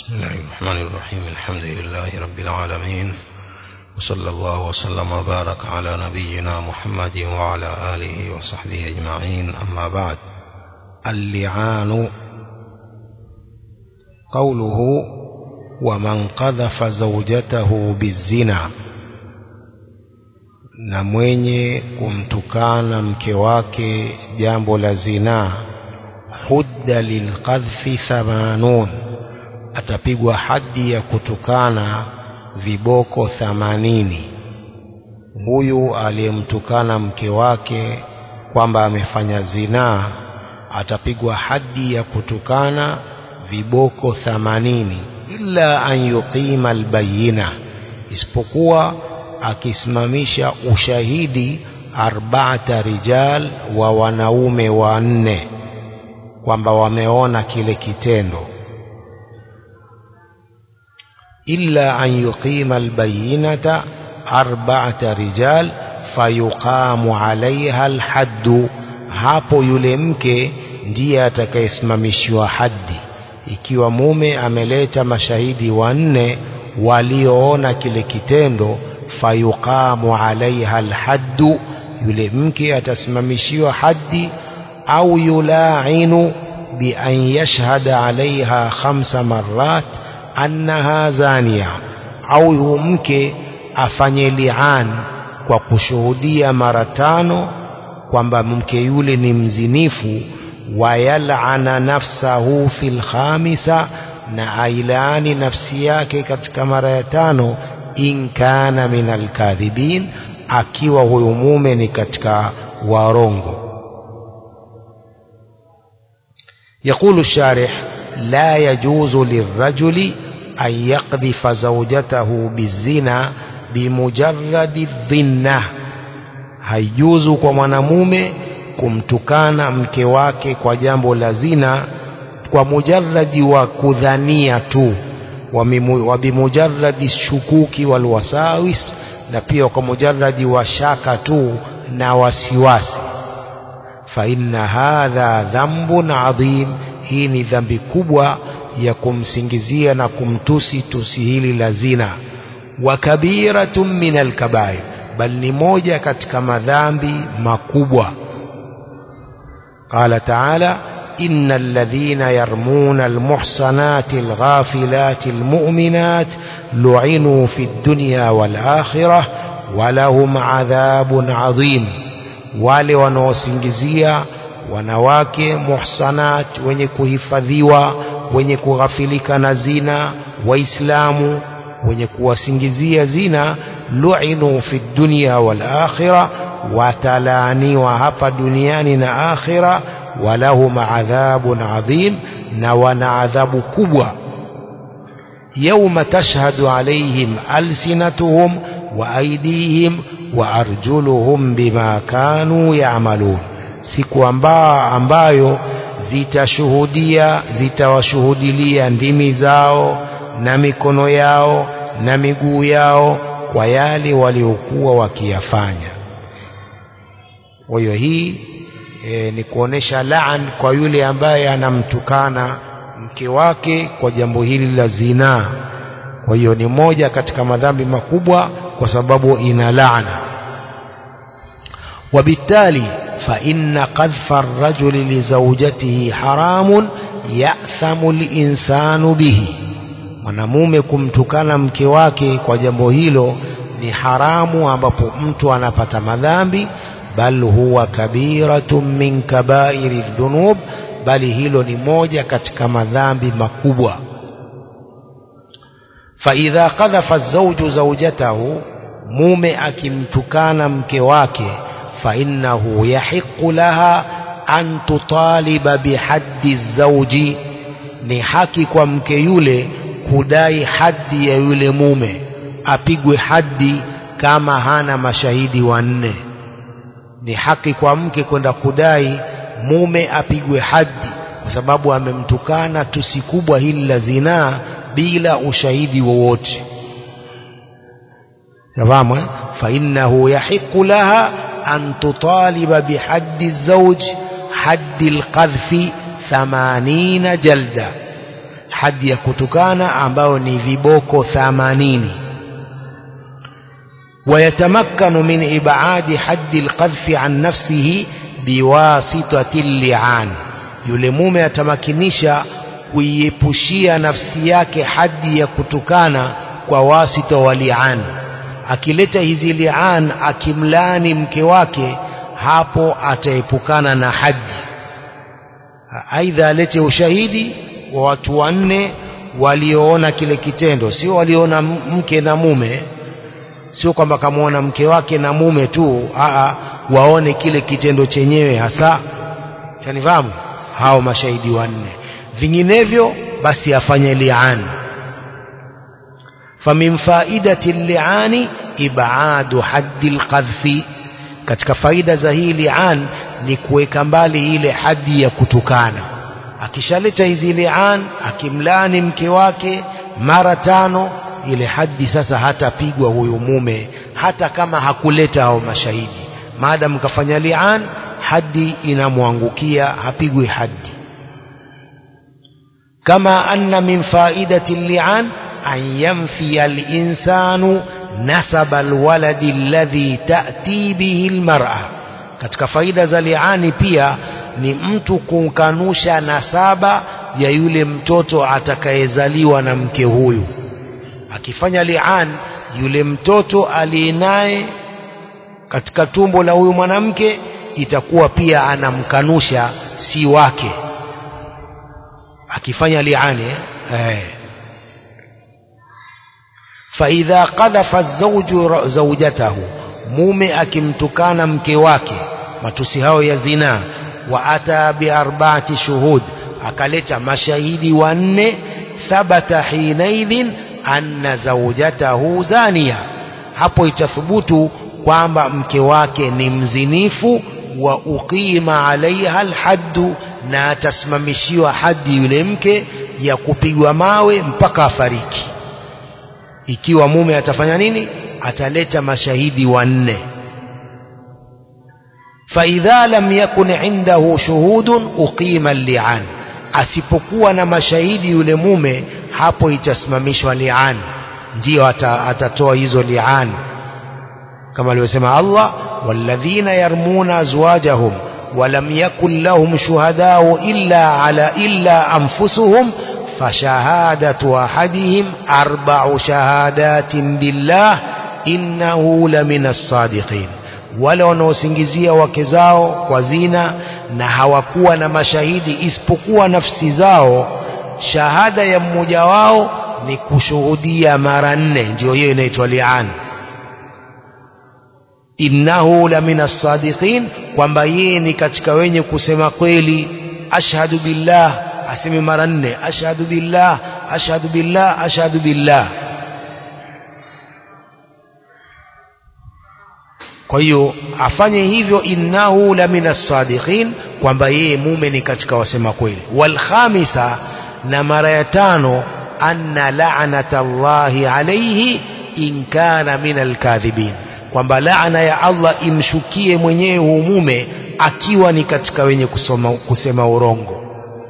بسم الله الرحمن الرحيم. الحمد لله رب العالمين، وصلى الله وسلم وبارك على نبينا محمد وعلى آله وصحبه أجمعين. أما بعد، اللعان قوله ومن قذف زوجته بالزنا، na mwenye kumtukana mke wake jambo la zina, hudda lilqadhfi 80, atapigwa hadi ya kutukana viboko 80. Huyu aliyemtukana mke wake kwamba amefanya zina atapigwa hadi ya kutukana viboko 80, illa an yuqima albayina, isipokuwa akisimamisha ushahidi 4 rijal, wa wanaume 4 kwamba wameona kile kitendo. Illa an yuqima albayinata 4 rijal fayuqamu alaiha alhaddu, hapo yule mke ndiye atakayesimamishiwa haddi. Ikiwa mume ameleta mashahidi 4 walioona kile kitendo, fayuqamu alaiha alhaddu, yule mke atasimamishiwa haddi. Au yulainu bi an yashhada alaiha 5 marrat annaha zania, au mke afanye li'an kwa kushuhudia mara 5 kwamba mke yule ni mzinifu. Wa yal'ana nafsahu fil khamisa, na ailani nafsi yake katika mara ya 5, in kana min alkadhibin, akiwa huyo mume ni katika warongo. يقول الشارح: لا يجوز للرجل أن يقذف زوجته بالزنا بمجرد الظنة، haijuzu kwa mwanamume kumtukana mke wake kwa jambo la zina kwa mujarradi wa kudhania tu, wa bimujarradi shukuki wal wasawis, na pia kwa mujarradi wa shaka tu na wasiwasi. Fa inna hadha dhanbun adhim, hii ni dhambi kubwa ya kumsingizia na kumtusi tusi hili la zina. Wa kabiratun min alkabair, bal ni moja katika madhambi makubwa. Qala ta'ala: innal ladhina yarmuna almuhsanati alghafilati almu'minat lu'inu fid dunya wal akhirah wa lahum adhabun adhim, wale wanaosingizia wanawake muhsanat, wenye kuhifadhiwa, wenye kughafilika na zina, waislamu wenye kuwasingizia zina, lu'inu fi dunya wal akhirah, watalaaniwa hapa duniani na akhira. Walahum adhabun adhim, na wana adhabu kubwa. Yawma tashhadu alayhim alsinatuhum wa aydihim wa arjuluhum bima kanu ya'malun, siku ambayo zitawashuhudilia ndimi zao na mikono yao na miguu yao kwa yale waliokuwa wakiyafanya. Kwa hiyo hii ni kuonesha laan kwa yule ambaye anamtukana mke wake kwa jambo hili la zina. Kwa hiyo ni moja katika madhambi makubwa kwa sababu ina laana. Wabitali fa inna qadhfa ar-rajuli li zawjatihi haramun ya'thamu al-insanu bihi, mwanamume kumtukana mke wake kwa jambo hilo ni haramu, ambapo mtu anapata madhambi. Bal huwa kabiratun min kabairi dhunub, bali hilo ni moja katika madhambi makubwa. Fa idha qadhafa az-zawju zawjatahu, mume akimtukana mke wake, fa innahu yahiqqu laha an tutaliba bihaddi az-zawji, ni haki kwa mke yule kudai haddi ya yule mume, apigwe haddi kama hana mashahidi 4. Ni haki kwa mke kwenda kudai mume apigwe haddi, kwa sababu amemtukana tusi kubwa hili la zinaa bila ushahidi wowote. Fahamu? Fa innahu yahiqqu laha an tutaliba bihaddi az-zawj haddi al-qadhfi 80 jalda, hadi ya kutukana ambayo ni viboko 80. ويتمكن من إبعاد حد القذف عن نفسه بواسطة اللعان. yule mume atamakinisha kuiepushia nafsi yake hadi ya kutukana kwa wasita wa li'an. Akileta hizi li'an, akimlani mke wake, hapo ataepukana na hadi. Aidha alete ushahidi wa watu 4 walioona kile kitendo, sio waliona mke na mume, sio kwamba kamaona mke wake na mume tu, waone kile kitendo chenyewe hasa. Kanifahamu? Hao mashahidi 4. Vinginevyo basi afanye li'an. Famin faidati li'ani ib'adu haddi al-qadhfi. Katika faida za hii li'an ni kuweka mbali ile hadi ya kutukana. Akishaleta hizi li'an, akimlani mke wake mara 5, ile hadi sasa hatapigwa huyu mume, hata kama hakuleta hao mashahidi. Maadamu kafanya li'an, hadi inamwangukia, hapigwi hadi. Kama anna min faidati li'an an yanfi al-insanu nasaba al-waladi alladhi ta'ti bihi al-mar'a. Katika faida za li'ani pia ni mtu kukanusha nasaba ya yule mtoto atakayezaliwa na mke huyu. Akifanya li'an, yule mtoto alienaye katika tumbo la huyu mwanamke itakuwa pia anamkanusha si wake, akifanya li'ani. فإذا قذف الزوج زوجته, mume akimtukana mke wake matusi hao ya zina, wa ata bi 4 shuhud, akaleta mashahidi 4, thabata hinaidhin anna zawjatahu zaniya, hapo itathubutu kwamba mke wake ni mzinifu. Wa uqima alaiha alhaddu, na atasimamishiwa hadi yule mke ya kupigwa mawe mpaka afariki. Ikiwa mume atafanya nini? Ataleta mashahidi 4. فإذا لم يكن عنده شهود أقيم اللعان. asipokuwa na mashahidi yule mume, hapo itasimamishwa li'an, ndio atatoa hizo li'an, kama alivyosema Allah, walladhina yarmuna azwajahum walam yakul lahum shuhadau illa anfusuhum fashahadatu ahadihim 4 shahadatin billah innahu laminas sadiqin. Wale wanaosingizia wake zao kwa zina na hawakuwa na mashahidi isipokuwa nafsi zao, shahada ya mmoja wao ni kushuhudia mara 4, ndio hiyo inaitwa li'an. Innahu laminas sadiqin, kwamba yeye ni katika wenye kusema kweli. Ashhadu billah, aseme mara 4, ashhadu billah, ashhadu billah, ashhadu billah. Kwa hiyo afanye hivyo, innahu laminas sadiqin, kwamba yeye mume ni katika wasema kweli. Wal khamisa, na mara ya 5, anna la'natallahi alayhi in kana minal kadhibin, kwamba laana ya Allah imshukie mwenyewe huyu mume akiwa ni katika wenye kusema urongo.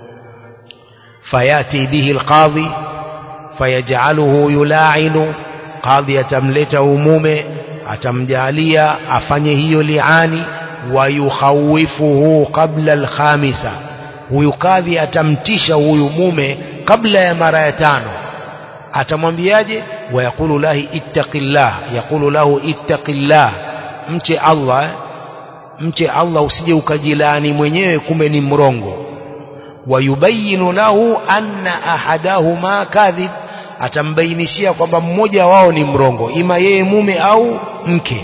Fayati bihi alqadhi fayaj'aluhu yula'inu, qadhi atamleta mume, atamjalia afanye hiyo li'ani. Wa yukhawifuhu qabla al-khamisa, huyu kadhi atamtisha huyu mume kabla ya mara ya 5. Atamwambiaje? Wa yaqulu lahi ittaqillah, yaqulu lahu ittaqillah, mche Allah, mche Allah, usije ukajilani mwenyewe kumbe ni mrongo. Wa yubayinu lahu anna ahadahuma kadhib, atambainishia kwamba mmoja wao ni mrongo, ima yeye mume au mke.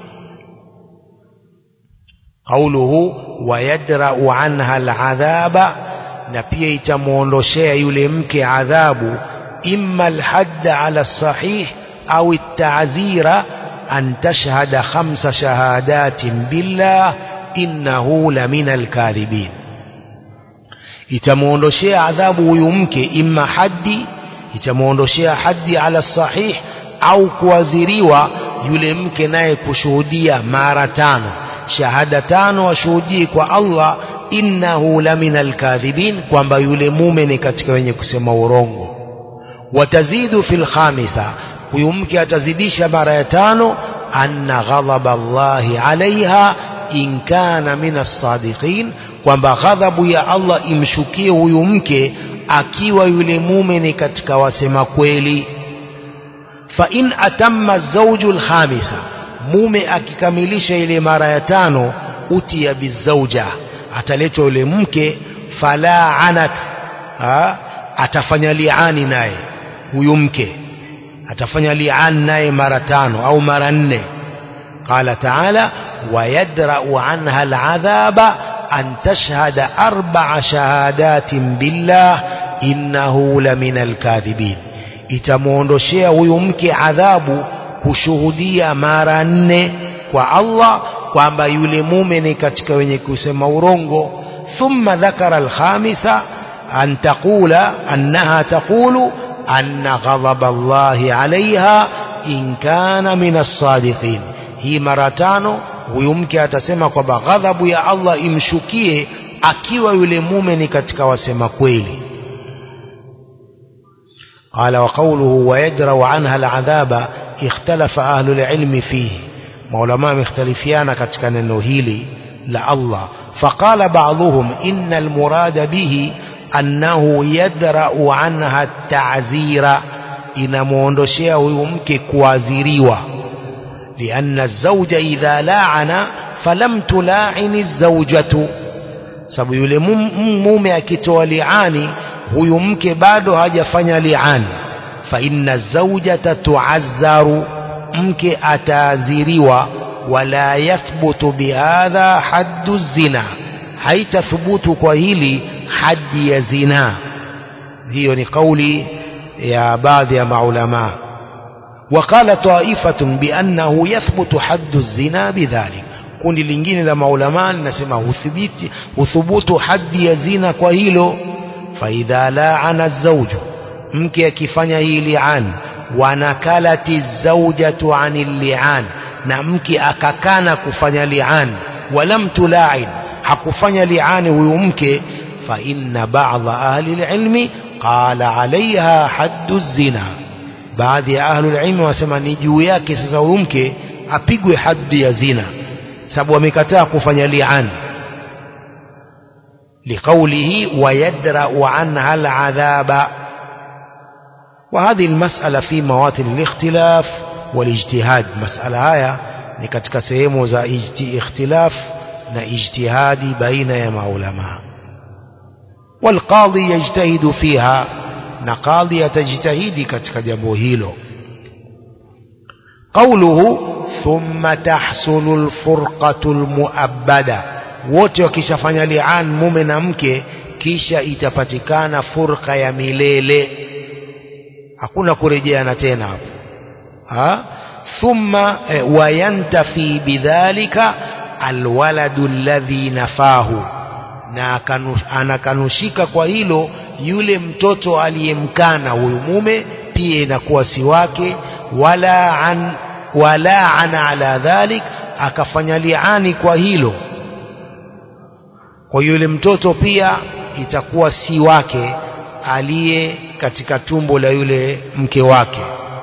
Qauluhu wa yadra'u anha al'adhaba, na pia itamuondoshea yule mke adhabu, imma alhadda ala as-sahih au at-ta'zira an tashhada 5 shahadatin billah innahu lamina al-kadhibin. Itamuondoshea adhabu huyu mke, imma haddi, itamuondoshea haddi ala sahih, au kuadhiriwa yule mke naye kushuhudia mara 5, shahada 5 washuhudie kwa Allah, innahu laminal kadhibin, kwamba yule mume ni katika wenye kusema urongo. Watazidu fil khamisa, huyu mke atazidisha mara ya 5, anna ghadhab Allahi alaiha in kana minas sadiqin, kwamba ghadhabu ya Allah imshukie huyu mke akiwa yule mume ni katika wasema kweli. Fa in atamma zawju al-khamisa, mume akikamilisha ile mara ya 5, utiya bizawja, ataletwa yule mke. Fala anat, atafanya li'ani naye huyu mke, atafanya li'an naye mara 5 au mara 4. Qala ta'ala wayadra'u anha al'adhaba an tashhada 4 shahadatin billah innahu laminal kadhibin, itamuondoshea huyu mke adhabu kushuhudia mara 4 kwa Allah kwamba yule mume ni katika wenye kusema urongo. Thumma dhakara al-khamisa an taqula annaha taqulu anna ghadhab Allahi alaiha in kana minas sadiqin. Hii mara 5 huyu mke atasema kwamba ghadhabu ya Allah imshukie akiwa yule mume ni katika wasema kweli. Qala wa qawluhu wa yadra'u anha al'adhaba ikhtalafa ahlul ilmi fihi, maulama wamekhtalifiana katika neno hili la Allah. Faqala ba'dhuhum innal murada bihi annahu yadra'u anha at-ta'zira, inamuondoshea huyu mke kuadhiriwa. لأن الزوج إذا لاعن فلم تلاعن الزوجة، sababu yule mume akitoa li'ani huyu mke bado hajafanya li'ani. Fa inna zawjata tu'azzaru, mke ataadhiriwa. Wala yathbutu bihadha haddu zina, haitathubutu kwa hili haddi ya zina. Hiyo ni kauli ya baadhi ya maulama. وقال طائفة بأنه يثبت حد الزنا بذلك، kundi lingine la maulama linasema huthubutu haddi ya zina kwa hilo. Faidha la'ana az-zawju, mke akifanya hii li'an, wa nakalati az-zawjatu 'anil li'an, na mke akakana kufanya li'an, walam tula'in, hakufanya li'ani huyu mke, fa inna ba'dha ahli al-ilmi qala 'alayha haddu az-zina, baadhi ya ahlul ilmi wasema ni juu yake sasa huyu mke apigwe haddi ya zina, sababu amekataa kufanya li'an. Liqawlihi wa yadra'u anha al'adhaba. Wa hadhihi almas'ala fi mawatin al-ikhtilaf wal-ijtihad, mas'ala haya ni katika sehemu za ikhtilaf na ijtihadi baina ya maulama. Wal qadhi yajtahidu fiha, na qadhi yatajitahidi katika jambo hilo. Qawluhu thumma tahsulu alfurqatu almuabbada, wote wakishafanya li'an mume na mke kisha itapatikana furqa ya milele, hakuna kurejeana tena hapo. Thumma wayantafi bidhalika alwaladu alladhi nafahu, na anakanushika kwa hilo yule mtoto aliyemkana huyu mume pia inakuwa si wake. Wala ana ala dhalik, akafanya li'ani kwa hilo, kwa yule mtoto pia itakuwa si wake aliye katika tumbo la yule mke wake.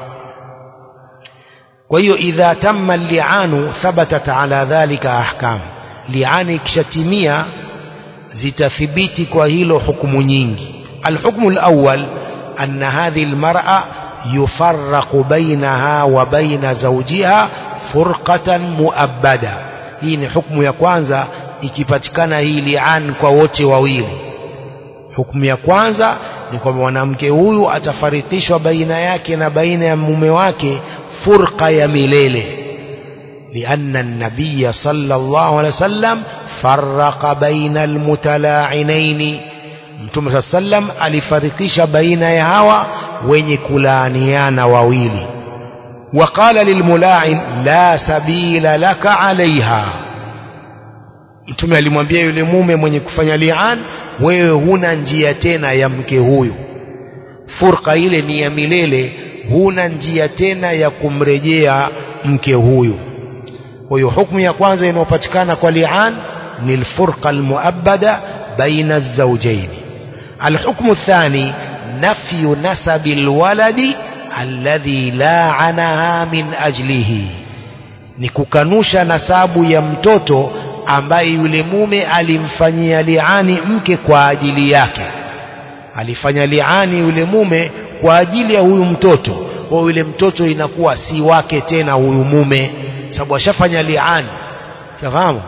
Kwa hiyo idha tamma li'anu thabatat ala dhalika ahkam, li'ani kishatimia zitathibiti kwa hilo hukumu nyingi. الحكم الأول أن هذه المرأة يفرق بينها وبين زوجها فرقة مؤبدة. hii ni hukumu ya kwanza ikipatikana hii li'an kwa wote wawili. Hukumu ya kwanza ni kwamba mwanamke huyu atafarikishwa baina yake na baina ya mume wake furqa ya milele. لأن النبي صلى الله عليه وسلم فرق بين المتلاعنين, Mtume sallam alifarikisha baina ya hawa wenye kulaaniana wawili. Waqala lilmula'in la sabila laka alaiha, Mtume alimwambia yule mume mwenye kufanya li'an, wewe huna njia tena ya mke huyu, furqa ile ni ya milele, huna njia tena ya kumrejea mke huyu. Kwa hiyo hukumu ya kwanza inayopatikana kwa li'an ni alfurqa almuabbada baina الزوجين. الحكم الثاني نفي نسب الولد alladhi la'anaha min ajlihi, ni kukanusha nasabu ya mtoto ambaye yule mume alimfanyia liani mke kwa ajili yake. Alifanya liani yule mume kwa ajili ya huyu mtoto, kwa yule mtoto inakuwa si wake tena huyu mume, sababu ashafanya liani. Fahamu?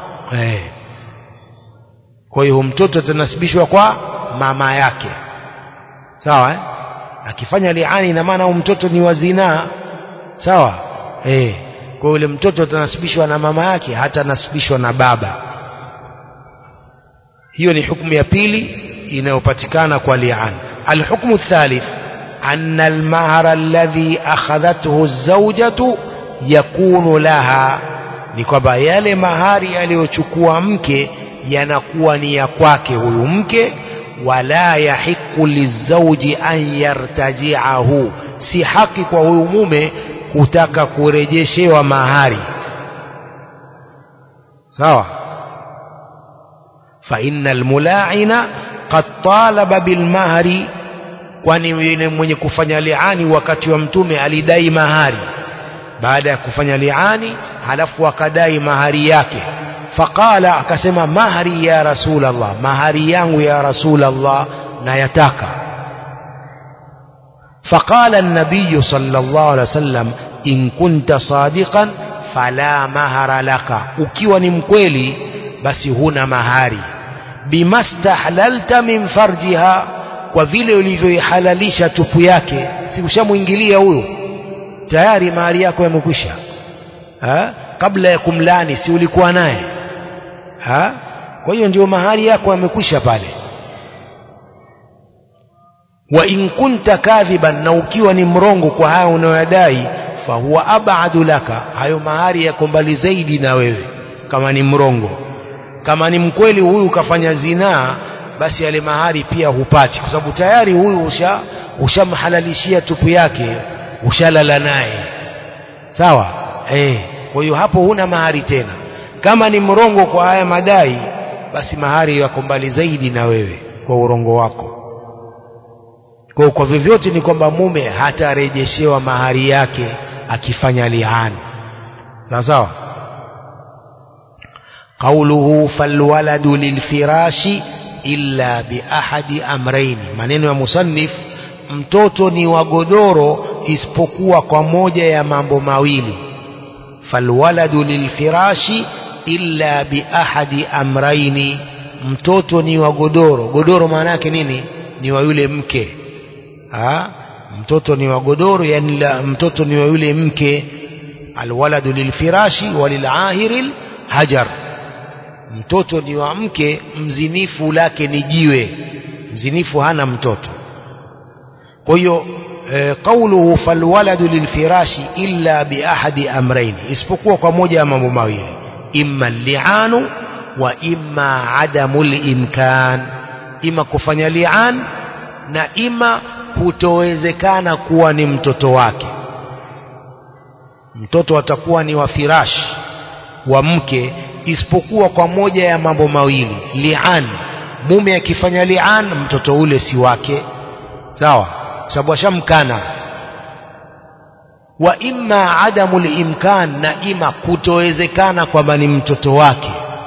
Kwa hiyo mtoto atanasibishwa kwa mama yake. Sawa? Akifanya liani ina maana huyu mtoto ni wa zinaa. Sawa? Kwa yule mtoto atanasibishwa na mama yake, hata nasibishwa na baba. Hiyo ni hukumu ya pili inayopatikana kwa li'an. Alhukmu thalith anna almahra alladhi akhadhathu az-zawjatu yakunu laha, ni kwamba yale mahari aliyochukua mke yanakuwa ni ya kwake huyu mke. Wala yahiqu lizawji an yartaji'ahu, si haki kwa huyu mume kutaka kurejeshewa mahari. Sawa? Fa innal mula'ina qad talaba bil mahri, kwani yule mwenye kufanya liani wakati wa mtume alidai mahari. Baada ya kufanya liani halafu akadai mahari yake, faqala, akasema mahari ya Rasulullah, mahari yangu ya Rasulullah na yataka. فقال النبي صلى الله عليه وسلم إن كنت صادقا فلا مهر لك, ukiwa ni mkweli basi huna mahari. Bimastahlalta min farjiha, kwa vile ulivyoihalalisha tupu yake, si ushamuingilia huyo tayari, mahari yako yamekwisha. Kabla ya kumlani si ulikuwa naye? Kwa hiyo ndio mahari yako yamekwisha pale. Wa in kunta kadhiban, na ukiwa ni mrongo kwa haya unayodai, fa huwa ab'adu laka, hayo mahari yako mbali zaidi na wewe kama ni mrongo. Kama ni mkweli huyu kafanya zinaa, basi yale mahari pia hupati, kwa sababu tayari huyu ushamhalalishia tupu yake, ushalala naye. Sawa? Kwa hiyo hapo huna mahari tena. Kama ni mrongo kwa haya madai, basi mahari yako mbali zaidi na wewe kwa urongo wako. Kwa vyovyote ni kwamba mume hatarejeshewa mahari yake akifanya li'an. Sawa sawa? Qawluhu falwaladu lilfirashi illa bi ahadi amrayn, maneno ya musannif, mtoto ni wa godoro isipokuwa kwa moja ya mambo mawili. Falwaladu lilfirashi illa bi ahadi amrayn, mtoto ni wa godoro. Godoro maana yake nini? Ni wa yule mke. Mtoto ni wa godoro, yani mtoto ni wa yule mke. Alwaladu lilfirashi walilahiril hajar, mtoto ni wa mke, mzinifu lake ni jiwe, mzinifu hana mtoto. Kwa hiyo qawluhu falwaladu lilfirashi illa bi ahadi amrayn, isipokuwa kwa moja ya mambo mawili, imma li'anu wa imma adamul imkan, ima kufanya li'an na ima kutowezekana kuwa ni mtoto wake. Mtoto atakuwa ni wa firash, wa mke, isipokuwa kwa moja ya mambo mawili, li'an. Mume akifanya li'an, mtoto ule si wake. Sawa? Sababu ashamkana. Wa imma adamul imkan, na ima kutowezekana kwamba ni mtoto wake.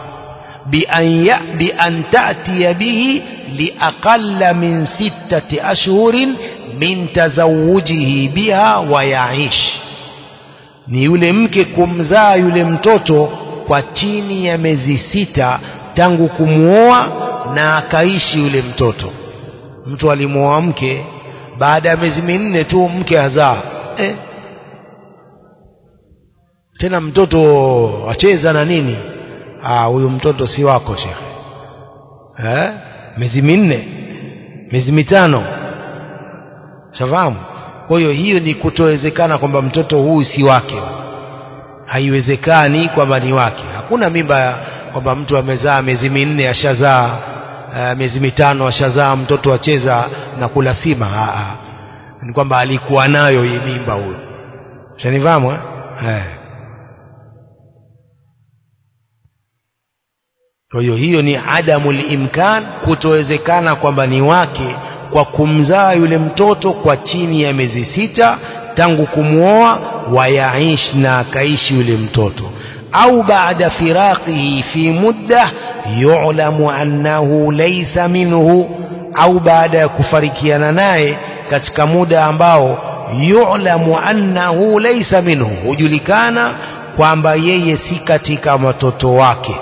bi an ta'tiya bihi liaqalla min 6 ashhurin min tazawujihi biha wa ya'ish, ni yule mke kumzaa yule mtoto kwa chini ya miezi 6 tangu kumuoa na akaishi yule mtoto. Mtu alimuoa mke, baada ya miezi 4 tu mke azaa, tena mtoto acheza na nini? Huyu mtoto si wako shekhe. Miezi 4, miezi 5, shafahamu? Kwa hiyo ni kutowezekana kwamba mtoto huyu si wake. Haiwezekani kwamba ni wake. Hakuna mimba kwamba mtu amezaa miezi 4 ashazaa, miezi 5 ashazaa mtoto acheza na kula sima. Ni kwamba alikuwa nayo hii mimba huyo. Shanifahamu? Kwa hiyo ni adamul imkan, kutowezekana kwamba ni wake kwa kumzaa yule mtoto kwa chini ya miezi 6 tangu kumuoa, wayaish na akaishi yule mtoto, au baada firaqihi fi mudda yu'lamu annahu laysa minhu, au baada ya kufarikiana naye katika muda ambao yu'lamu annahu laysa minhu, hujulikana kwamba yeye si katika watoto wake.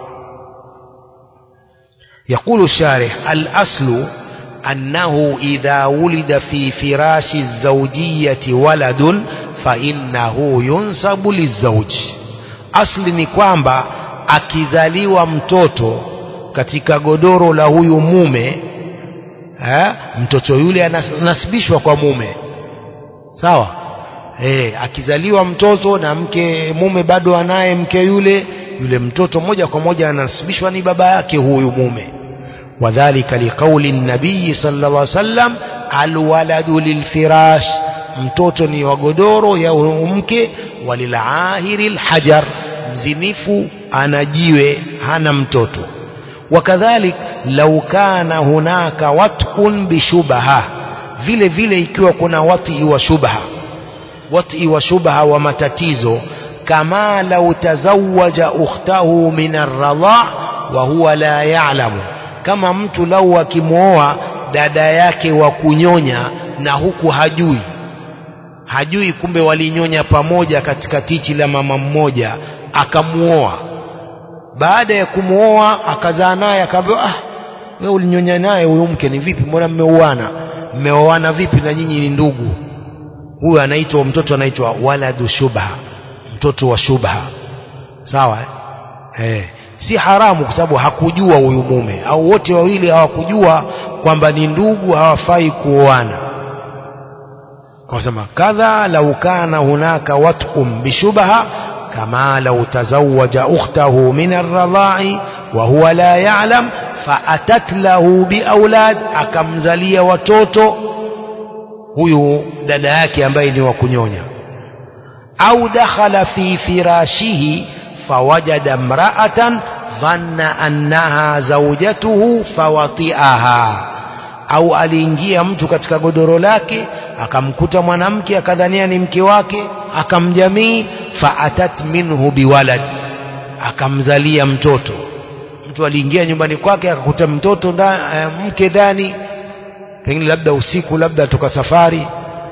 يقول الشارح: الأصل أنه إذا ولد في فراش الزوجية ولد فإنه ينسب للزوج. أصل ni kwamba akizaliwa mtoto katika godoro la huyu mume, mtoto yule anasibishwa kwa mume. Sawa? Akizaliwa mtoto na mume bado anaye mke yule mtoto moja kwa moja anasibishwa ni baba yake huyu mume. Wadhālika liqauli an-nabiy sallallahu alayhi wasallam: alwaladu lilfirash, mtoto ni wa godoro ya mke, walilahiri alhajar, mzinifu anajiwe hana mtoto. Wakadhalik law kana hunaka wat'un bishubha, vile vile ikiwa kuna wati wa shubha wa matatizo, kama law tazawaja ukhtahu min ar-radha' wa huwa la ya'lamu, kama mtu lau akimwoa dada yake wa kunyonya na huku hajui kumbe walinyonya pamoja katika titi la mama mmoja, akamuoa. Baada ya kumuoa akazaa naye, akaambiwa wewe ulinyonya naye huyo mke, ni vipi, mbona mmeoana vipi na nyinyi ni ndugu? Huyo anaitwa mtoto, anaitwa waladu shubha, mtoto wa shubha. Sawa? Si haramu kwa sababu hakujua huyu mume, au wote wawili hawakujua kwamba ni ndugu, hawafai kuoana. Kwa sababu kadha lau kana hunaka wat'um bishubha kama lau tazawaja ukhtahu min ar-radha'i wa huwa la ya'lam fa'atat lahu biaulad, akamzalia watoto huyu dada yake ambaye ni wa kunyonya. Au dakhala fi firashihi fawajada imra'atan dhanna annaha zawjatuhu fawati'aha, au aliingia mtu katika godoro lake akamkuta mwanamke akadhania ni mke wake, akamjamii, fa'atat minhu biwalad, akamzalia mtoto. Mtu aliingia nyumbani kwake akakuta mtoto mke ndani, pengine labda usiku, labda toka safari,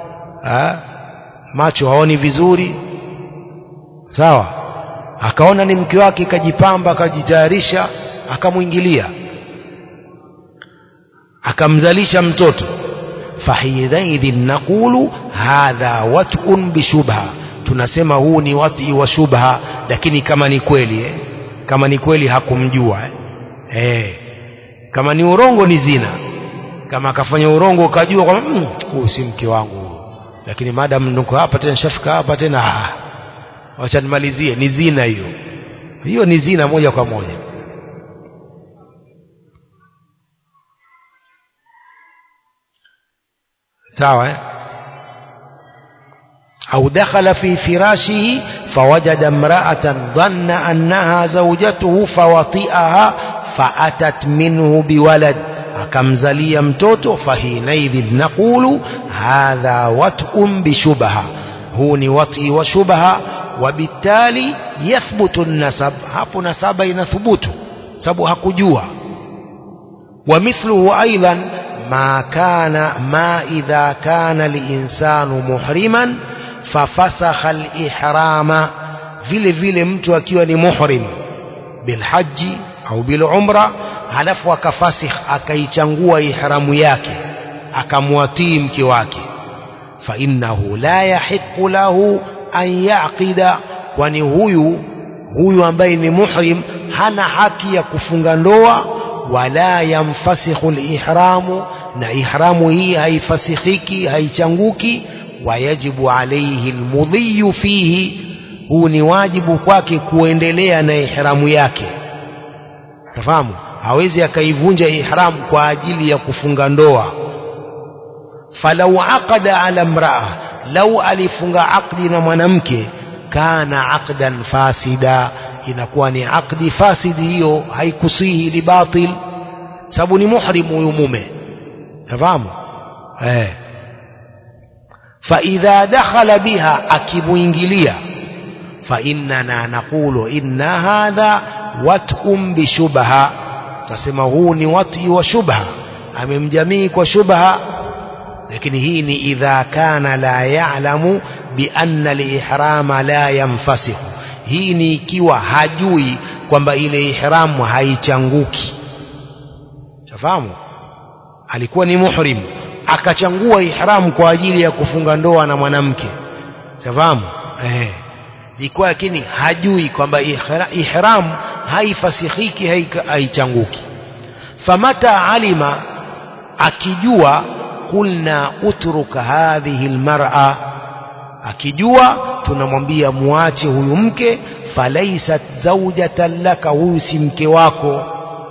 macho haoni vizuri. Sawa? Akaona ni mke wake, kajipamba, akajitayarisha, akamuingilia, akamzalisha mtoto. Fahidhaidhin naqulu hadha wat'un bishubha, tunasema huu ni wati wa shubha. Lakini kama ni kweli hakumjua, kama ni urongo ni zina. Kama akafanya urongo ukajua kwamba huyu si mke wangu, lakini madam niko hapa tena, shafika hapa tena, acha nimalizie, ni zina hiyo ni zina moja kwa moja. Sawa? Au dakhala fi firashihi fawajada imra'atan dhanna annaha zawjatuhu fawati'aha fa'atat minhu biwalad, akamzalia mtoto. Fahinaidhin naqulu hadha wat'un bishubha, huu ni wati wa shubha. Wabitali yathbutu an-nasab, hapo nasaba inathubutu sababu hakujua. Wamithluhu aidan ma idha kana linsanu muhriman fafasakha al-ihrama, vile vile mtu akiwa ni muhrim bilhaji au bilumra, halafu akafasikh, akaichangua ihramu yake, akamwatii mke wake, fa innahu la yahiqqu lahu an yaqida, kwani huyu ambaye ni muhrim hana haki ya kufunga ndoa. Wala yamfasikhu al-ihramu, na ihramu hii haifasikhiki, haichanguki. Wayajibu alayhi al-mudhi fihi, huu ni wajibu kwake kuendelea na ihramu yake. Unafahamu? Hawezi akaivunja ihramu kwa ajili ya kufunga ndoa. Falau aqada ala imra'a, lau alifunga aqdi na mwanamke, kana aqdan fasida, inakuwa ni aqdi fasidi, hiyo haikusihi, ni batil, sababu ni muhrim huyu mume. Nafahamu fa idha dakhala biha, akimuingilia, fa innana naqulu inna hadha wat'um bi shubha, tasema huu ni wati wa shubha, amemjamii kwa shubha. lakini hii ni idha kana la ya'lamu bi anna al-ihrama la yanfasihu, hii ni ikiwa hajui kwamba ile ihramu haichanguki. Tafahamu, alikuwa ni muhrim akachangua ihramu kwa ajili ya kufunga ndoa na mwanamke. Tafahamu, ilikuwa lakini hajui kwamba ihramu haifasihiki, haichanguki. Famata alima, akijua, kulna utruka hadhihi almar'a, akijua tunamwambia muache huyu mke, falaisat zawjatan laka, huyu si mke wako.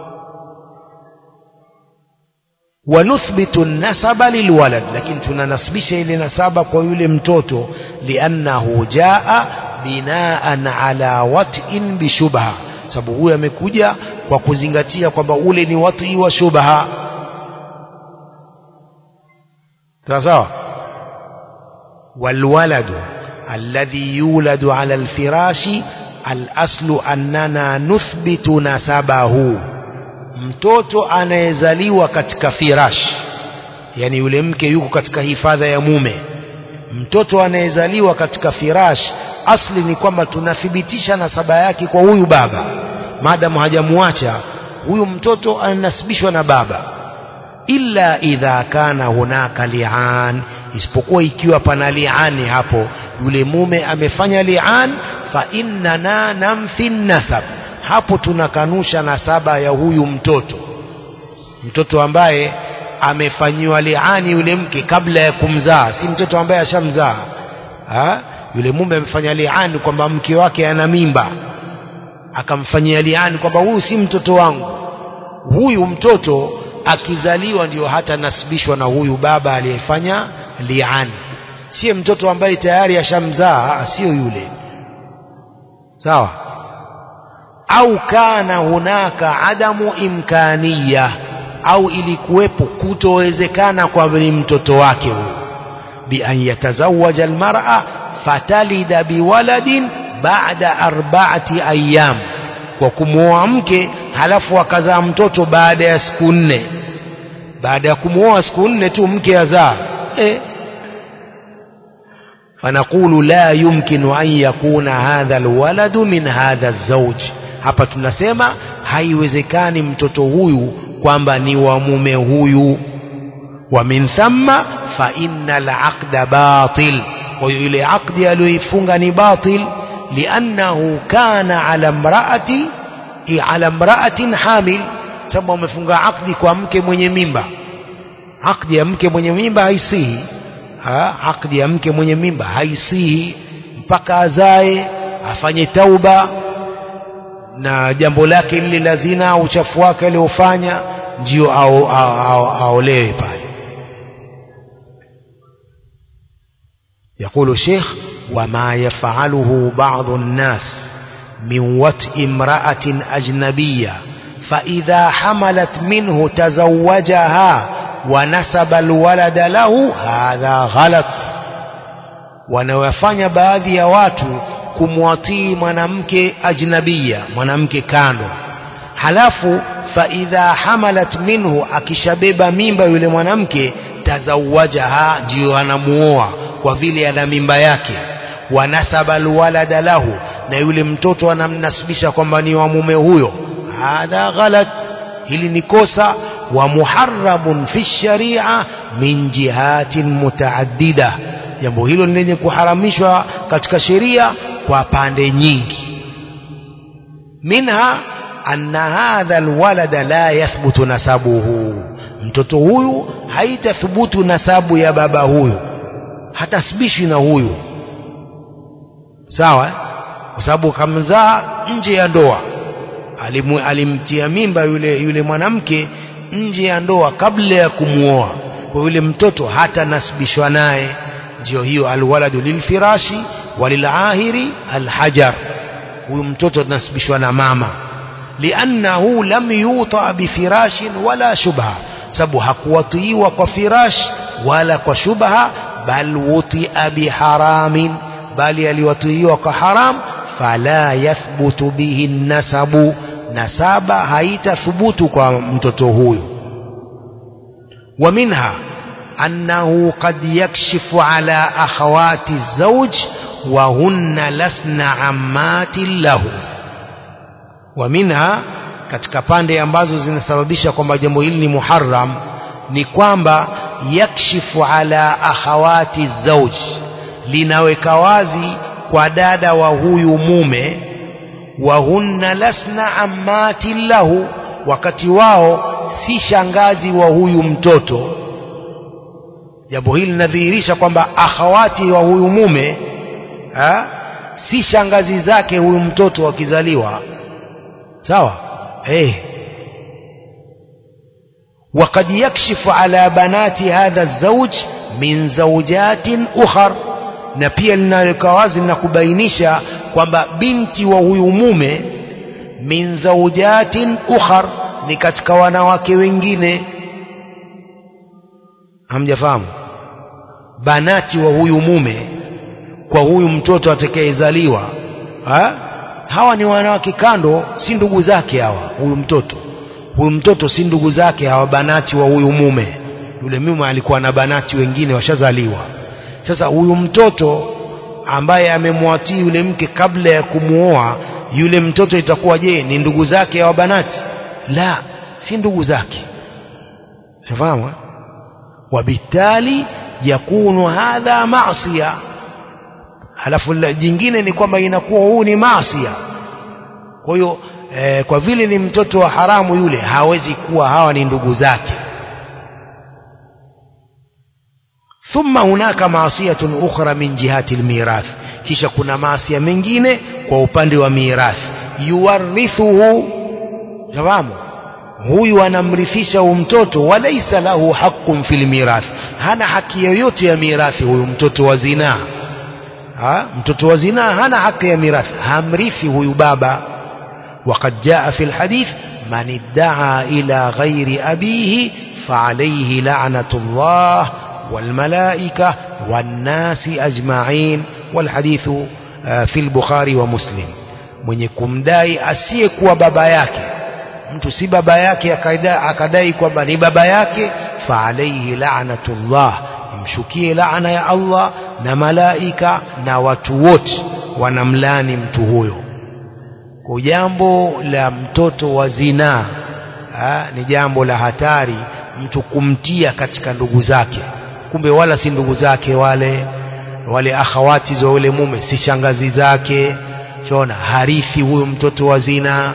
Wa nuthbitu an-nasaba lilwalad, lakini tunanasibisha ile nasaba kwa yule mtoto, liannahu jaa binaan ala wat'in bishubha, sababu huyu amekuja kwa kuzingatia kwamba ule ni wat'i wa shubha. sawa. Walwaladu alladhi yuladu ala alfirashi alaslu annana nuthbitu nasabahu, mtoto anayezaliwa katika firash, yani yule mke yuko katika hifadha ya mume, mtoto anayezaliwa katika firash, asli ni kwamba tunathibitisha nasaba yake kwa huyu baba, maadamu hajamuacha huyu mtoto anasibishwa na baba. Illa idha kana hunaka li'an, isipokuwa ikiwa pana li'ani, hapo yule mume amefanya li'an, fa innana namfi nasab, hapo tunakanusha nasaba ya huyu mtoto. Mtoto ambaye amefanyiwa li'ani yule mke kabla ya kumzaa, si mtoto ambaye ashamzaa. Yule mume amefanya li'ani kwamba mke wake ana mimba, akamfanyia li'ani kwamba huyu si mtoto wangu. Huyu mtoto akizaliwa ndio hata nasibishwa na huyu baba aliyefanya li'ani, si mtoto ambaye tayari ashamzaa, sio yule. Sawa. Au kana hunaka adamu imkaniya, au ilikuwepo kutowezekana kwa mtoto wake huyo, bi an yatazawaja almar'a fatalida biwaladin ba'da 4 ayyam, kwa kumuoa mke halafu akazaa mtoto baada ya siku 4. Baada ya kumuoa siku 4 tu mke azaa. Fanaqulu la yumkinu an yakuna hadha alwaladu min hadha alzawj, hapa tunasema haiwezekani mtoto huyu kwamba ni wa mume huyu. Wa min thamma fa innal aqda batil, kwa hiyo ile aqdi aliyoifunga ni batil, liannahu kana ala imra'atin hamil, sababu amefunga aqdi kwa mke mwenye mimba. Aqdi ya mke mwenye mimba haisihi, aqdi ya mke mwenye mimba haisihi mpaka azae, afanye tauba na jambo lake lile la zina, uchafu wake aliofanya, ndio aolewe pale. يقول الشيخ: وما يفعله بعض الناس من وطء امرأة أجنبية فإذا حملت منه تزوجها ونسب الولد له، هذا غلط. wanawafanya baadhi ya watu kumwatii mwanamke ajnabia, mwanamke kando, halafu fa idha hamalat minhu, akishabeba mimba yule mwanamke, tazawajaha, ndio anamuoa kwa vile ana mimba yake, wa nasaba alwalada lahu, na yule mtoto anamnasibisha kwamba ni wa mume huyo. Hadha ghalat, hili ni kosa. Wa muharramun fi sharia min jihatin mutaaddida, jambo hilo ni lenye kuharamishwa katika sheria kwa pande nyingi. Minha anna hadha alwalada la yathbutu nasabuhu, mtoto huyu haitathubutu nasabu ya baba huyu, hatasibishwi na huyu. Sawa, kwa sababu kamzaa nje ya ndoa, alimtia mimba yule mwanamke nje ya ndoa kabla ya kumuoa, kwa yule mtoto hata nasibishwa naye. Ndio hiyo alwaladu lilfirashi walilahiri alhajar, huyu mtoto tunasibishwa na mama, liannahu lam yuta bifirashin wala shubha, sababu hakuwatiiwa kwa firash wala kwa shubha, bal wutia biharamin, bali aliwatiiwa kwa haram. Fala yathbutu bihi nasabu, nasaba haitathubutu kwa mtoto huyu. Wa minha annahu qad yakshifu ala akhawati zawj wa hunna lasna ammati lahu. Wa minha, katika pande ambazo zinasababisha kwamba jambo hili ni muharram, ni kwamba yakshifu ala akhawati zawj, linaweka wazi kwa dada wa huyu mume, wa hunna lasna ammati lahu, wakati wao si shangazi wa huyu mtoto. Jambo hili linadhihirisha kwamba akhawati wa huyu mume si shangazi zake huyu mtoto akizaliwa, sawa. وقد يكشف على بنات هذا الزوج من زوجات أخر, na pia linaweka wazi na kubainisha kwamba binti wa huyu mume min zawjatin ukhar, ni katika wanawake wengine. Hamjafahamu? Banati wa huyu mume kwa huyu mtoto atakayezaliwa, hawa ni wanawake kando, si ndugu zake hawa. Huyu mtoto si ndugu zake hawa, banati wa huyu mume. Yule mume alikuwa na banati wengine washazaliwa. Sasa huyu mtoto ambaye amemwatii yule mke kabla ya kumuoa, yule mtoto itakuwa je, ni ndugu zake hawa banati? La, si ndugu zake. Unafahamu? Wabitali yakunu hadha maasiya. Halafu jingine ni kwamba inakuwa huu ni maasiya. Kwa hiyo kwa vile ni mtoto wa haramu yule, hawezi kuwa hawa ni ndugu zake. Thumma hunaka maasiyatun ukhra min jihati almirath, kisha kuna maasiya mengine kwa upande wa mirathi. Yuwarithuhu, jawamu, huyu anamrithisha huyu mtoto, walaysa lahu haqqun fil mirath, hana haki yoyote ya mirathi huyu mtoto wa zinaa. Mtoto wa zinaa hana haki ya mirathi, hamrithi huyu baba. وقد جاء في الحديث من ادعى إلى غير أبيه فعليه لعنة الله والملائكة والناس أجمعين، والحديث في البخاري ومسلم. mwenye kumdai asiyekuwa baba yake, mtu si baba yake akadai kwamba ni baba yake, فعليه لعنة الله, imshukie laana ya Allah na malaika na watu wote wanamlani mtu huyo. Kwa jambo la mtoto wa zinaa ni jambo la hatari, mtu kumtia katika ndugu zake, kumbe wala si ndugu zake wale akhawati za yule mume, si shangazi zake. Chona harithi huyo mtoto wa zinaa.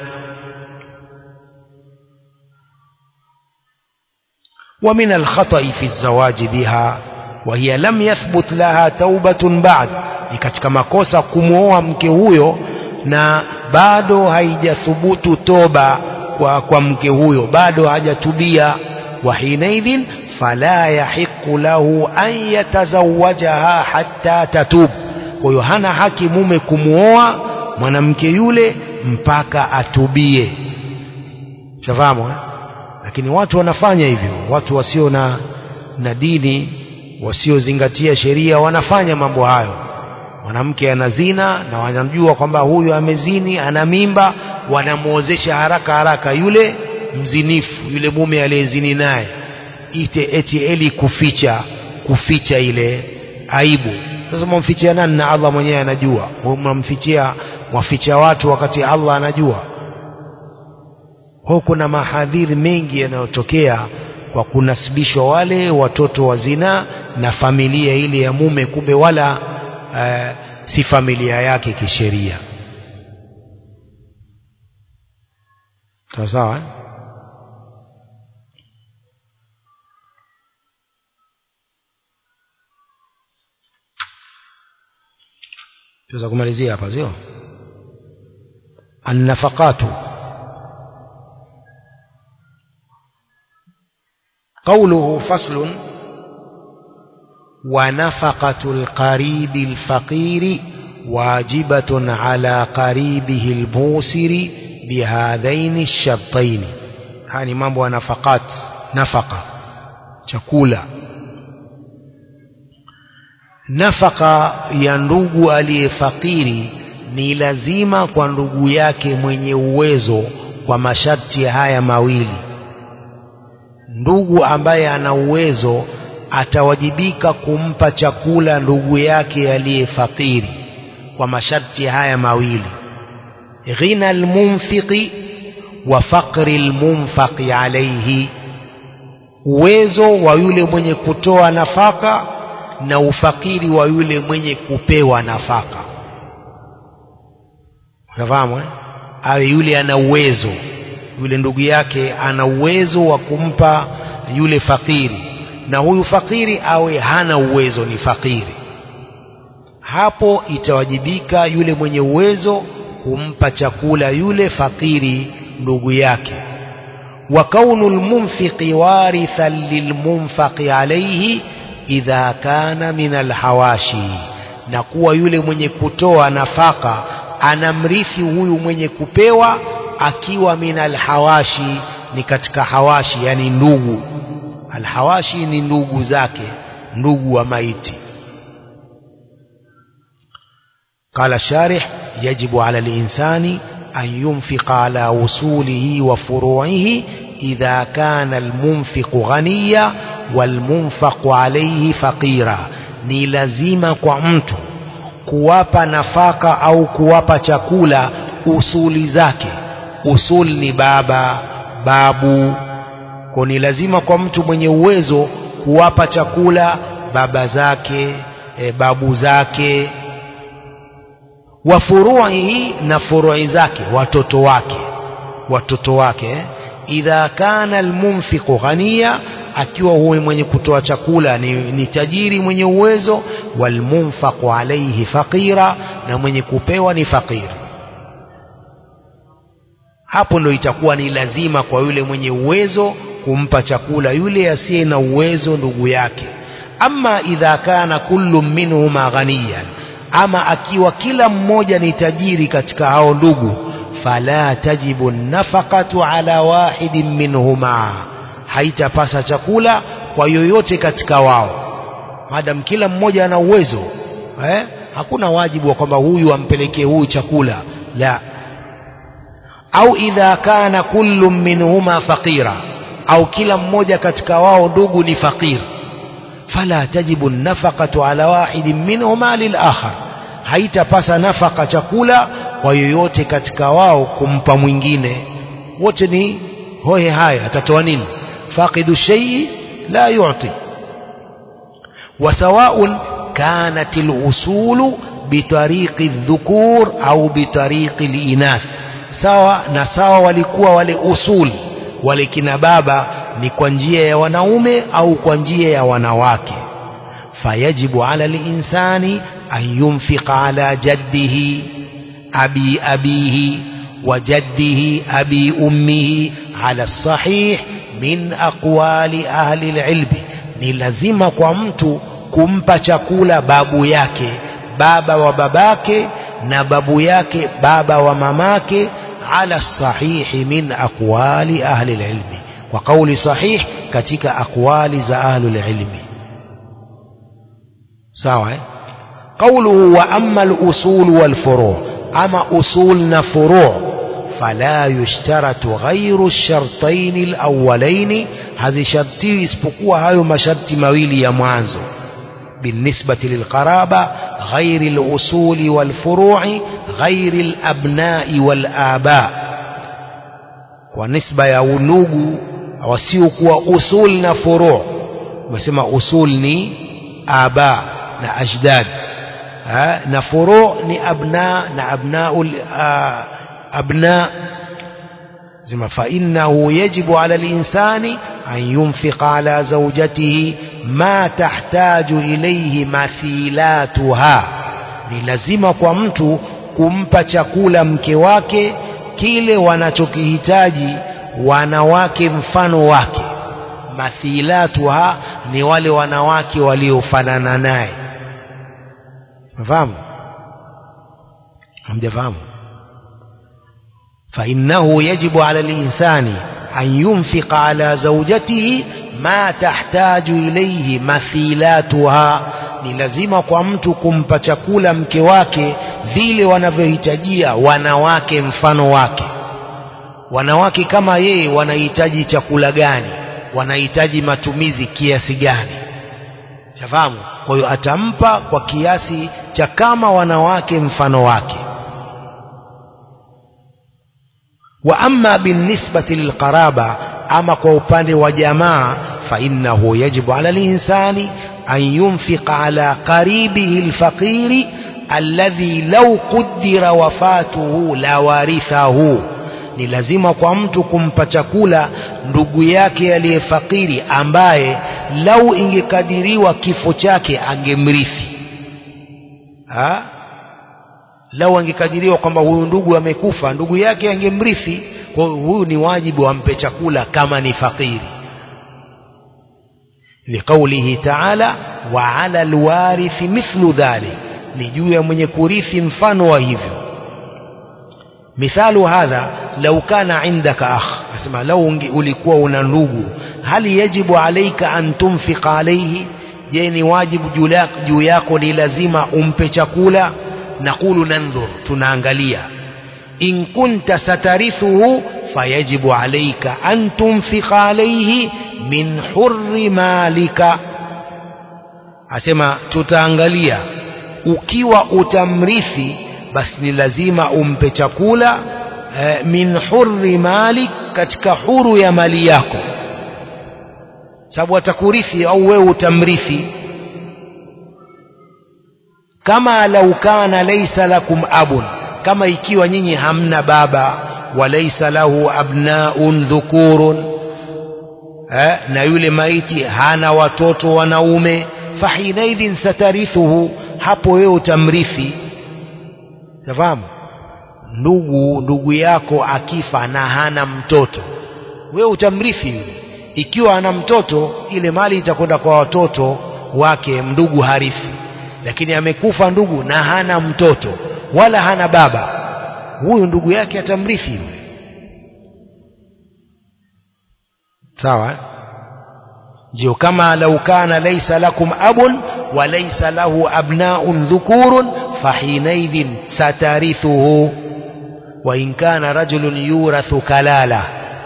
ومن الخطأ في الزواج بها وهي لم يثبت لها توبة بعد, ni katika makosa kumuoa mke huyo na bado haijathubutu toba kwa mke huyo, bado hajatubia. Wa hinaidhin fala yahiqu lahu an yatazawajaha hatta tatub, kwa hiyo hana haki mume kumuoa mwanamke yule mpaka atubie. Shafahamu? Lakini watu wanafanya hivyo, watu wasio na dini, wasiozingatia sheria wanafanya mambo hayo. Mwanamke anazina na wanajua kwamba huyu amezini, ana mimba, wanamuozesha haraka yule mzinifu, yule mume aliyezini naye, eti eli kuficha ile aibu. Sasa mumfichia nani? Na Allah mwenyewe anajua. Mwaficha watu wakati Allah anajua. Kuna mahadhiri mengi yanayotokea kwa kunasibishwa wale watoto wa zina na familia ile ya mume, kumbe wala si familia yake kisheria. Sawa? Tuweza kumalizia hapa sio? An-nafaqatu, قوله فصل: ونفقة القريب الفقير واجبة على قريبه الموسر بهذين الشرطين. hani mambo ya nafaka chakula. Nafaka ya ndugu aliyefakiri ni lazima kwa ndugu yake mwenye uwezo kwa masharti haya mawili. Ndugu ambaye ana uwezo atawajibika kumpa chakula ndugu yake aliyefakiri kwa masharti haya mawili: ghina almunfiqi wa faqri almunfaqi alayhi, uwezo wa yule mwenye kutoa nafaka na ufakiri wa yule mwenye kupewa nafaka. Unafahamu awe yule ana uwezo, yule ndugu yake ana uwezo wa kumpa yule fakiri, na huyu fakiri awe hana uwezo, ni fakiri. Hapo itawajibika yule mwenye uwezo kumpa chakula yule fakiri ndugu yake. Wa kaunul munfiqi warithan lilmunfaqi alayhi idha kana min alhawashi, na kuwa yule mwenye kutoa nafaka anamrithi huyu mwenye kupewa akiwa min alhawashi, ni katika hawashi, yani ndugu. Alhawashi ni ndugu zake, ndugu wa maiti. قال الشارح: يجب على الإنسان أن ينفق على وصوله وفروعه إذا كان المنفق غنيا والمنفق عليه فقيرا. ni lazima kwa mtu kuwapa nafaka au kuwapa chakula usuli zake. Usul ni baba, babu. Kwa ni lazima kwa mtu mwenye uwezo kuwapa chakula baba zake, babu zake. Wa furu'ihi, na furu'i zake, watoto wake. Idha kana almunfiqu ghaniya, akiwa huyu mwenye kutoa chakula ni tajiri mwenye uwezo, walmunfaqu alayhi faqira, na mwenye kupewa ni fakiri. Hapo ndo itakuwa ni lazima kwa yule mwenye uwezo kumpa chakula yule asiye na uwezo ndugu yake. Ama idha kana kullu minhuma ghaniyan, ama akiwa kila mmoja ni tajiri katika hao ndugu, fala tajibu nafaqatu ala wahidin minhuma, haitapasa chakula kwa yoyote katika wao madam kila mmoja ana uwezo. Hakuna wajibu wa kwamba huyu ampelekee huyu chakula, la. Au idha kana kullu minhuma faqira, au kila mmoja katika wao ndugu ni fakir, fala tajibu nafaqatu ala wahidin minhuma lil akhar, haitapasa nafaka chakula kwa yoyote katika wao kumpa mwingine. Wote ni hohe haya, atatoa nini? faqidu shay'i la yu'ti. wa sawa'un kanat al-usulu bitariqi adh-dhukur au bitariqi al-inath, sawa na sawa walikuwa wale usul wale kina baba ni kwa njia ya wanaume au kwa njia ya wanawake. fayajibu ala al-insani an yunfiqa ala jaddihi abi abihi wa jaddihi abi ummihi ala sahih min aqwali ahli al-ilm, ni lazima kwa mtu kumpa chakula babu yake, baba wa babake, na babu yake baba wa mamake, ala sahihi min aqwali ahli al-ilm, kwa kauli sahih katika aqwali za ahli al-ilm. sawa قوله وأما الأصول والفروع، أما أصولنا فروع فلا يشترط غير الشرطين الأولين، هذه شرطي اسبقوا هاي مشرط مويلي يا مانزو. بالنسبة للقرابة غير الأصول والفروع غير الأبناء والآباء، ونسبة يا ولوغو وسيوكوا أصولنا فروع، وسمى أصولني آباء na ajdad, na furu' ni abna na abnaul abna. zima fa innahu yajibu ala al-insani an yunfiqa ala zawjatihi ma tahtaju ilayhi mathilatuha, ni lazima kwa mtu kumpa chakula mke wake kile wanachokihitaji wanawake mfano wake. Mathilatuha ni wale wanawake waliofanana naye. Mfahamu? hamjafahamu? فإنه يجب على الإنسان أن ينفق على زوجته ما تحتاج إليه مثيلاتها. Ni lazima kwa mtu kumpa chakula mke wake vile wanavyohitajia wanawake mfano wake. Wanawake kama yeye wanahitaji chakula gani, wanahitaji matumizi kiasi gani, shafahamu? Kwa hiyo atampa kwa kiasi cha kama wanawake mfano wake. Wa amma binisbati lilqaraba, ama kwa upande wa jamaa, fa innahu yajibu ala linsani an yunfiqa ala qaribihi alfaqiri alladhi law qaddara wafatuhu la warithahu. Ni lazima kwa mtu kumpa chakula ndugu yake aliyefakiri ambaye lau ingekadiriwa kifo chake angemrithi. Lau angekadiriwa kwamba huyu ndugu amekufa, ndugu yake angemrithi. Kwa hiyo huyu ni wajibu ampe chakula kama ni fakiri. Liqaulihi ta'ala wa 'ala alwarithi mithlu dhalik, ni juu ya mwenye kurithi mfano wa hivyo. Mithalu hadha law kana indaka akh, asema lau ulikuwa una ndugu, hali yajibu alayka an tunfiqa alayhi, je ni wajibu juu yako, ni lazima umpe chakula? Naqulu nandhur, tunaangalia. In kunta satarithuhu fayajibu alayka an tunfiqa alayhi min hurri malika. Asema tutaangalia, ukiwa utamrithi basi ni lazima umpe chakula min hurri malik, katika huru ya mali yako, sababu atakurithi au wewe utamrithi. Kama lau kana laysa lakum abun, kama ikiwa nyinyi hamna baba, wa laysa lahu abnaun dhukurun, na yule maiti hana watoto wanaume, fahinaidhin satarithuhu, hapo wewe utamrithi. Nafahamu? Ndugu yako akifa na hana mtoto, wewe utamrithi yule. Ikiwa ana mtoto, ile mali itakwenda kwa watoto wake, ndugu harithi. Lakini amekufa ndugu na hana mtoto wala hana baba, huyu ndugu yake atamrithi yule. Sawa? Ndio kama lau kana laysa lakum abun wa laysa lahu abnaun dhukurun fahinaidhin satarithuhu wa in kana rajulun yurathu kalala.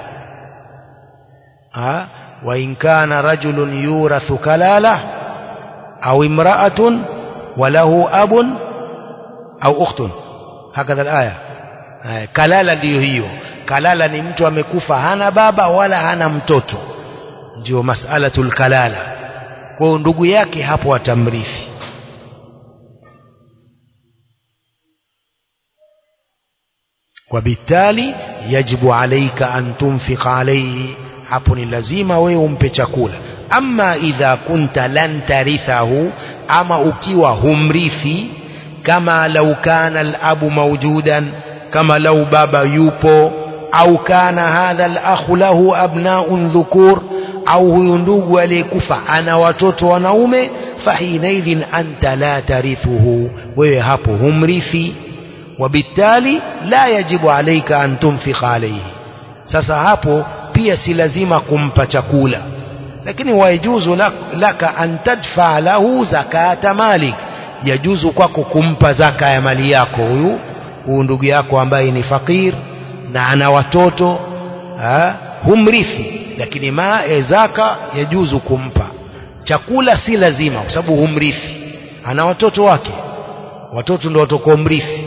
Wa in kana rajulun yurathu kalala au imra'atun walahu abun au ukhtun, hakadha alaya. Kalala ndiyo hiyo. Kalala ni mtu amekufa hana baba wala hana mtoto, ndio mas'alatul kalala. Kwa hiyo ndugu yake hapo atamrithi. Wabitali yajibu alayka an tunfiqa alayhi, hapo ni lazima wewe umpe chakula. Amma idha kunta lan tarithahu, ama ukiwa humrithi, kama lau kana al-abu mawjudan, kama lau baba yupo, au kana hadha al-akhu lahu abnaun dhukur, au huyu ndugu aliyekufa ana watoto wanaume, fahinaidhin anta la tarithuhu, wewe hapo humrithi. Wabitali la yajibu alayka an tunfiqa alayhi, sasa hapo pia si lazima kumpa chakula, lakini wayajuzu laka an tadfa lahu zakata malik, yajuzu kwako kumpa zaka ya mali yako huyu ndugu yako ambaye ni fakir na ana watoto, humrithi, lakini zaka yajuzu kumpa. Chakula si lazima, kwa sababu humrithi, ana watoto wake, watoto ndio watakomrithi.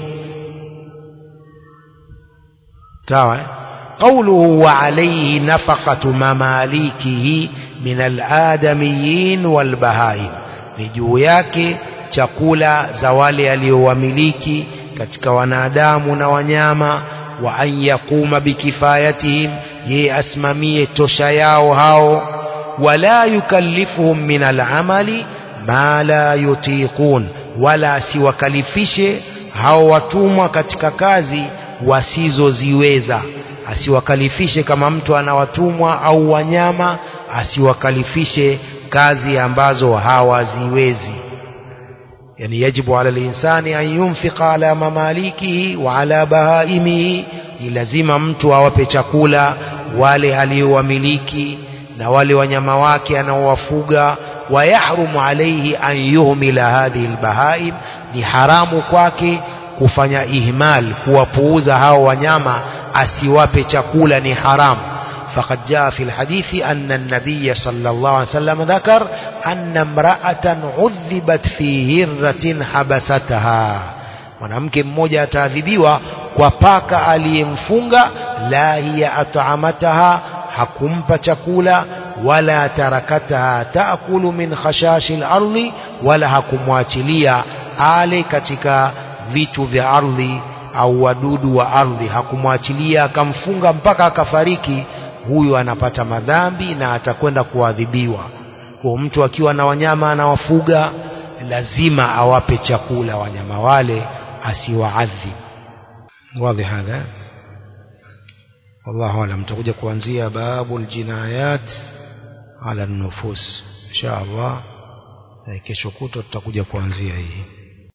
Sawa? Qawluhu wa alayhi nafaqatu mamalikihi min al-adamiyyin wal bahaim, ni juu yake chakula za wale aliowamiliki katika wanadamu na wanyama. Wa an yaquma bikifayatihim, ye asmamie tosha yao hao. Wala yukallifuhum min al-amali ma la yutiqun, wala asiwakalifishe hao watumwa katika kazi wasizoziweza. Asiwakalifishe, kama mtu ana watumwa au wanyama, asiwakalifishe kazi ambazo hawaziwezi. yani yajibu ala al-insani an yunfiqa ala mamalikihi wa ala bahaimihi, ni lazima mtu awape chakula wale aliowamiliki na wale wanyama wake anaowafuga. Wa yahrumu alayhi an yuhmila hadhihi al-bahaim, ni haramu kwake kufanya ihmal, kuwapuuza hao wanyama, asiwape chakula, ni haramu. فقد جاء في الحديث أن النبي صلى الله عليه وسلم ذكر أن امرأة عذبت في هرة حبستها, mwanamke mmoja ataadhibiwa kwa paka aliyemfunga, la hiya at'amataha, hakumpa chakula, wala tarakataha taakulu min khashashi al-ardhi, wala hakumwachilia ale katika vitu vya ardhi au wadudu wa ardhi, hakumwachilia, akamfunga mpaka akafariki. Huyu anapata madhambi na atakwenda kuadhibiwa. Kwa mtu akiwa na wanyama anawafuga, lazima awape chakula wanyama wale, asiwaadhibu. Wazi hadha. Wallahu alam. Tutakuja kuanzia babul jinayat ala nufus insha Allah. Kesho kutwa tutakuja kuanzia hii.